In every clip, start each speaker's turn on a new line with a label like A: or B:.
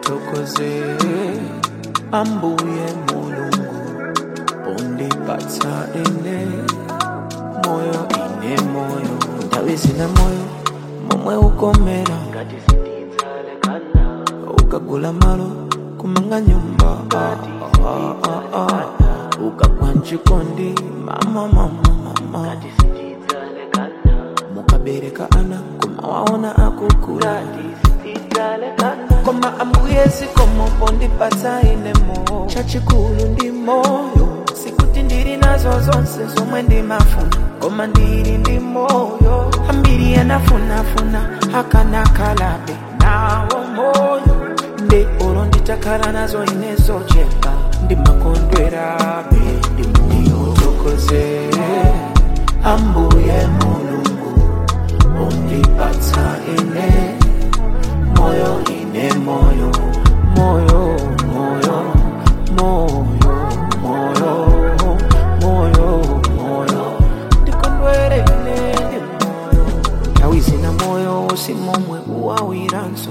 A: Nikutokoze ambuye mulungu undipatsa ine moyo ine moyo ndawizina moyo momwe ukomera ngati sitidzalekana ukagula malo kumanga nyumba ukagwa mchikondi mama ngati sitidzalekana mukabereka ana kumawaona akukula koma ambuye zikomo pondipatsa ine moyo chachikulu ndi moyo sikuti ndili nazo zonse zomwe ndimafuna koma ndili ndi moyo ambiri anafunafuna akanakalabe nawo moyo nde olo nditakhala nazo ine zochepa ndimakondwerabe ndikutokoze ambuye mulungu undipatsa ine moyo ine moyo moyo moyo moyo moyo moyo moyo ndikondwere ine ndi moyo awizina moyo usimomwe uwawiranso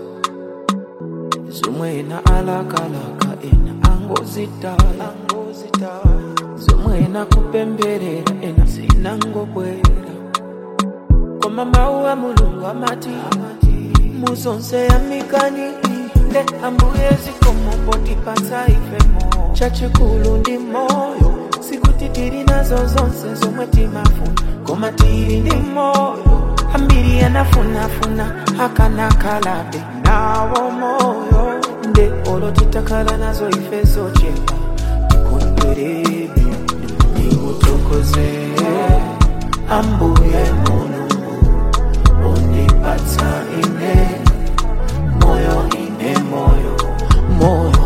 A: zomwe ena alakalaka ena angozitala zomwe ena kupemberera ena zinangobwera koma mawu a mulungu amati muzonse ya mikani nde ambuye zikomo pondipatsa ifemo chachikulu ndi moyo sikuti tili nazo zonse zomwe timafuna koma tili ndi moyo ambiri anafunafuna akanakalabe nawo moyo nde olo titakhala nazo ife zochepa tikondwerebe ndikutokoze ambuye mulungu undipatsa ine moyo ine moyo moyo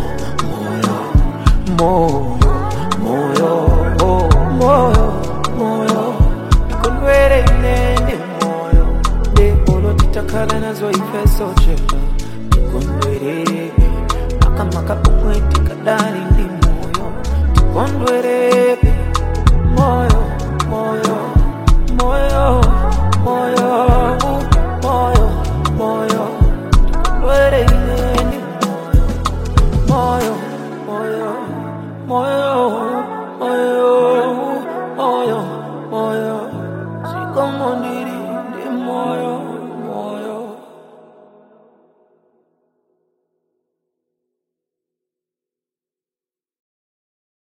A: moyo moyo moyo moyo ndikondwere ine ndi moyo nde olo titakhala nazo ife zochepa tikondwerebe makamaka pomwe tikadali ndi moyo tikondwerebe moyo moyo moyo moyo moyo moyo tikondwere ine ndi moyo moyo moyo moyo